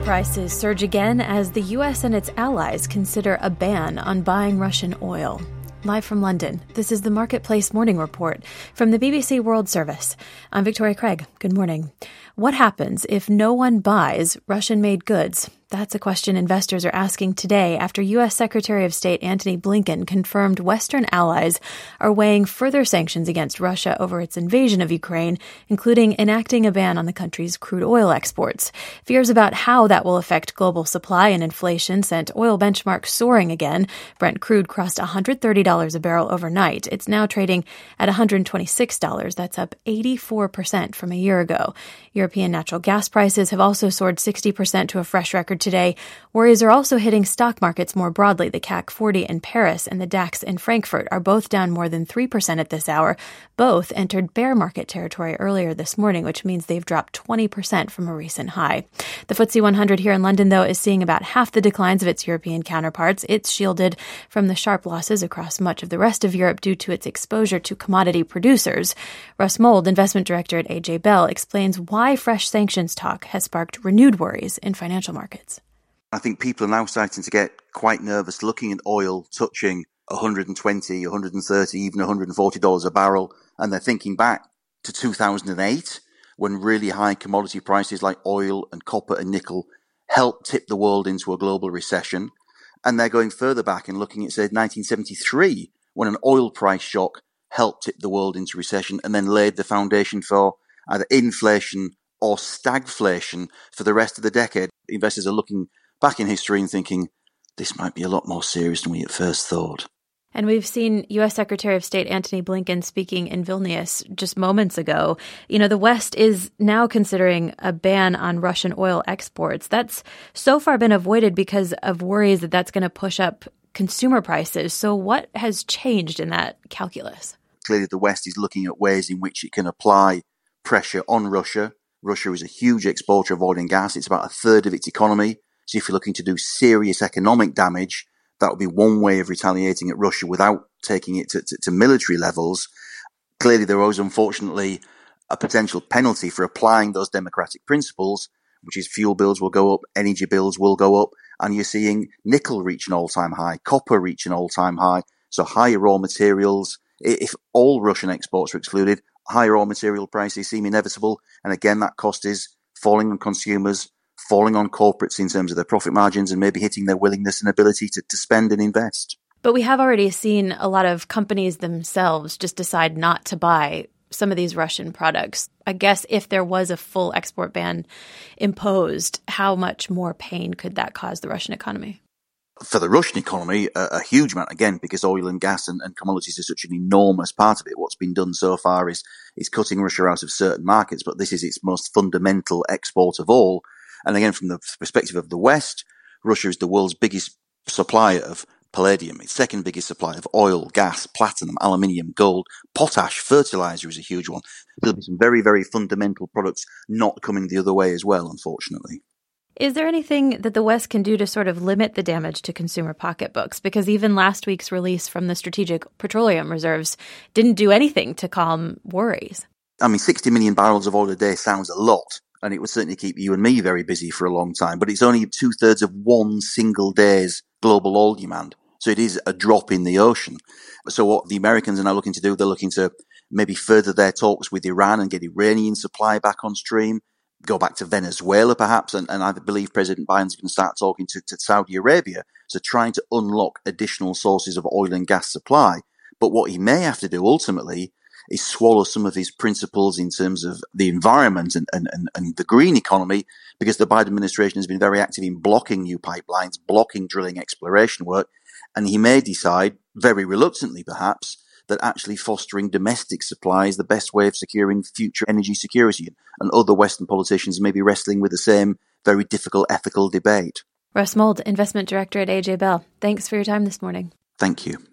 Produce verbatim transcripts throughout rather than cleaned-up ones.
Prices surge again as the U S and its allies consider a ban on buying Russian oil. Live from London, this is the Marketplace Morning Report from the B B C World Service. I'm Victoria Craig. Good morning. What happens if no one buys Russian-made goods? That's a question investors are asking today after U S Secretary of State Antony Blinken confirmed Western allies are weighing further sanctions against Russia over its invasion of Ukraine, including enacting a ban on the country's crude oil exports. Fears about how that will affect global supply and inflation sent oil benchmarks soaring again. Brent crude crossed one hundred thirty dollars a barrel overnight. It's now trading at one hundred twenty-six dollars. That's up eighty-four percent from a year ago. European natural gas prices have also soared sixty percent to a fresh record today. Worries are also hitting stock markets more broadly. The C A C forty in Paris and the DAX in Frankfurt are both down more than three percent at this hour. Both entered bear market territory earlier this morning, which means they've dropped twenty percent from a recent high. The F T S E one hundred here in London, though, is seeing about half the declines of its European counterparts. It's shielded from the sharp losses across much of the rest of Europe due to its exposure to commodity producers. Russ Mould, investment director at A J Bell, explains why fresh sanctions talk has sparked renewed worries in financial markets. I think people are now starting to get quite nervous looking at oil touching one hundred twenty, one hundred thirty, even one hundred forty dollars a barrel. And they're thinking back to two thousand eight when really high commodity prices like oil and copper and nickel helped tip the world into a global recession. And they're going further back and looking at, say, nineteen seventy-three when an oil price shock helped tip the world into recession and then laid the foundation for either inflation or stagflation for the rest of the decade. Investors are looking back in history and thinking, this might be a lot more serious than we at first thought. And we've seen U S Secretary of State Antony Blinken speaking in Vilnius just moments ago. You know, the West is now considering a ban on Russian oil exports. That's so far been avoided because of worries that that's going to push up consumer prices. So what has changed in that calculus? Clearly, the West is looking at ways in which it can apply pressure on Russia. Russia is a huge exporter of oil and gas. It's about a third of its economy. So if you're looking to do serious economic damage, that would be one way of retaliating at Russia without taking it to, to, to military levels. Clearly, there was, unfortunately, a potential penalty for applying those democratic principles, which is fuel bills will go up, energy bills will go up, and you're seeing nickel reach an all-time high, copper reach an all-time high, so higher raw materials. If all Russian exports are excluded, higher raw material prices seem inevitable, and again, that cost is falling on consumers, falling on corporates in terms of their profit margins and maybe hitting their willingness and ability to, to spend and invest. But we have already seen a lot of companies themselves just decide not to buy some of these Russian products. I guess if there was a full export ban imposed, how much more pain could that cause the Russian economy? For the Russian economy, a, a huge amount, again, because oil and gas and, and commodities are such an enormous part of it. What's been done so far is, is cutting Russia out of certain markets, but this is its most fundamental export of all. And again, from the perspective of the West, Russia is the world's biggest supplier of palladium, its second biggest supplier of oil, gas, platinum, aluminium, gold, potash, fertilizer is a huge one. There'll be some very, very fundamental products not coming the other way as well, unfortunately. Is there anything that the West can do to sort of limit the damage to consumer pocketbooks? Because even last week's release from the Strategic Petroleum Reserves didn't do anything to calm worries. I mean, sixty million barrels of oil a day sounds a lot, and it would certainly keep you and me very busy for a long time, but it's only two-thirds of one single day's global oil demand. So it is a drop in the ocean. So what the Americans are now looking to do, they're looking to maybe further their talks with Iran and get Iranian supply back on stream, go back to Venezuela perhaps, and, and I believe President Biden's going to start talking to, to Saudi Arabia, so trying to unlock additional sources of oil and gas supply. But what he may have to do ultimately is swallow some of his principles in terms of the environment and, and, and, and the green economy, because the Biden administration has been very active in blocking new pipelines, blocking drilling exploration work, and he may decide, very reluctantly perhaps, that actually fostering domestic supply is the best way of securing future energy security, and other Western politicians may be wrestling with the same very difficult ethical debate. Russ Mould, Investment Director at A J Bell. Thanks for your time this morning. Thank you.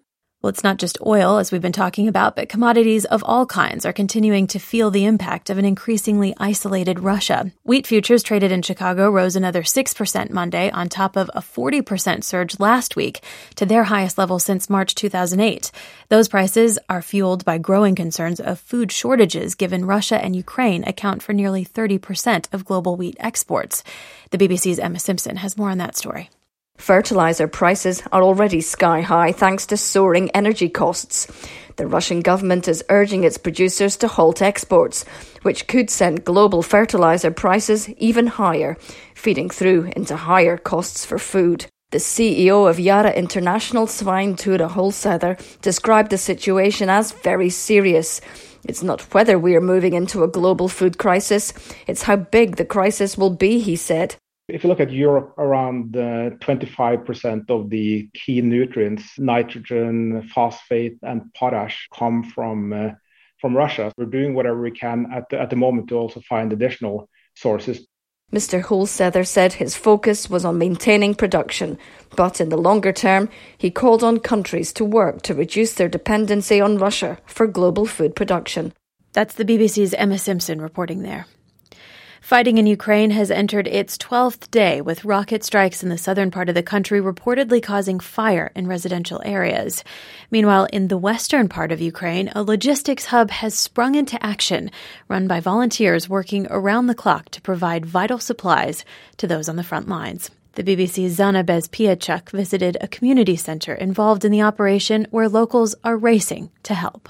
Well, it's not just oil, as we've been talking about, but commodities of all kinds are continuing to feel the impact of an increasingly isolated Russia. Wheat futures traded in Chicago rose another six percent Monday on top of a forty percent surge last week to their highest level since March two thousand eight. Those prices are fueled by growing concerns of food shortages, given Russia and Ukraine account for nearly thirty percent of global wheat exports. The B B C's Emma Simpson has more on that story. Fertilizer prices are already sky-high thanks to soaring energy costs. The Russian government is urging its producers to halt exports, which could send global fertilizer prices even higher, feeding through into higher costs for food. The C E O of Yara International, Svein Tore Holsether, described the situation as very serious. It's not whether we are moving into a global food crisis, it's how big the crisis will be, he said. If you look at Europe, around uh, twenty-five percent of the key nutrients, nitrogen, phosphate, and potash, come from uh, from Russia. We're doing whatever we can at the, at the moment to also find additional sources. Mister Holsether said his focus was on maintaining production, but in the longer term, he called on countries to work to reduce their dependency on Russia for global food production. That's the B B C's Emma Simpson reporting there. Fighting in Ukraine has entered its twelfth day, with rocket strikes in the southern part of the country reportedly causing fire in residential areas. Meanwhile, in the western part of Ukraine, a logistics hub has sprung into action, run by volunteers working around the clock to provide vital supplies to those on the front lines. The B B C's Zana Bezpiechuk visited a community center involved in the operation where locals are racing to help.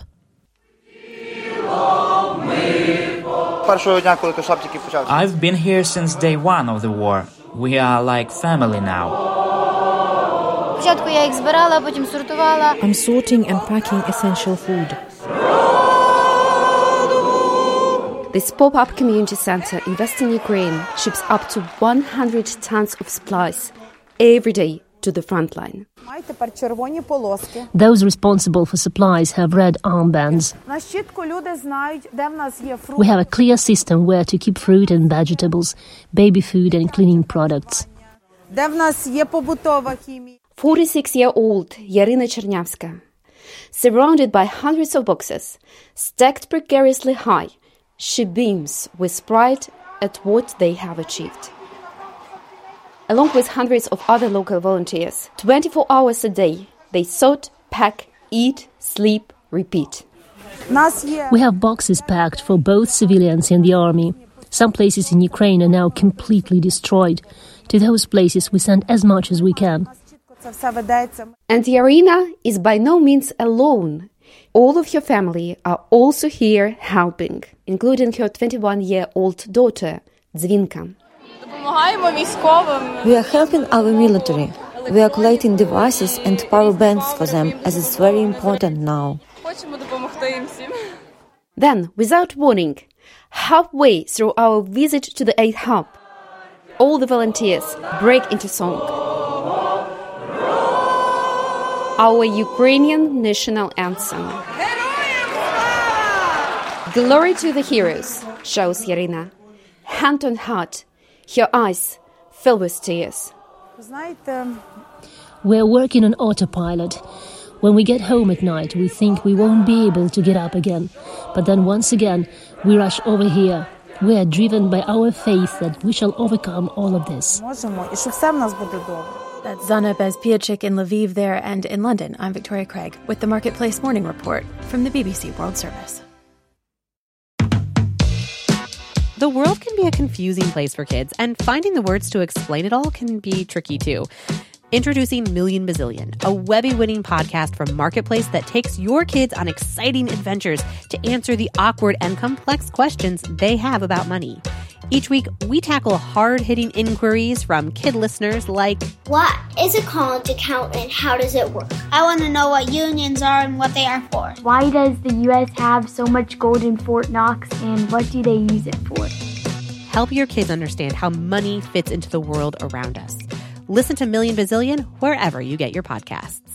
I've been here since day one of the war. We are like family now. I'm sorting and packing essential food. This pop-up community center in Western Ukraine ships up to one hundred tons of supplies every day to the front line. Those responsible for supplies have red armbands. We have a clear system where to keep fruit and vegetables, baby food and cleaning products. forty-six-year-old Yarina Chernявska. Surrounded by hundreds of boxes, stacked precariously high, she beams with pride at what they have achieved. Along with hundreds of other local volunteers, twenty-four hours a day, they sort, pack, eat, sleep, repeat. We have boxes packed for both civilians and the army. Some places in Ukraine are now completely destroyed. To those places we send as much as we can. And Yarina is by no means alone. All of her family are also here helping, including her twenty-one-year-old daughter, Dzvinka. We are helping our military. We are collating devices and power banks for them, as it's very important now. Then, without warning, halfway through our visit to the aid hub, all the volunteers break into song. Our Ukrainian national anthem. Glory to the heroes, shouts Yarina. Hand on heart, her eyes fill with tears. We're working on autopilot. When we get home at night, we think we won't be able to get up again. But then once again, we rush over here. We are driven by our faith that we shall overcome all of this. That's Zana Bezpiechuk in Lviv there, and in London, I'm Victoria Craig with the Marketplace Morning Report from the B B C World Service. The world can be a confusing place for kids, and finding the words to explain it all can be tricky too. Introducing Million Bazillion, a Webby-winning podcast from Marketplace that takes your kids on exciting adventures to answer the awkward and complex questions they have about money. Each week, we tackle hard-hitting inquiries from kid listeners like, what is a college account and how does it work? I want to know what unions are and what they are for. Why does the U S have so much gold in Fort Knox and what do they use it for? Help your kids understand how money fits into the world around us. Listen to Million Bazillion wherever you get your podcasts.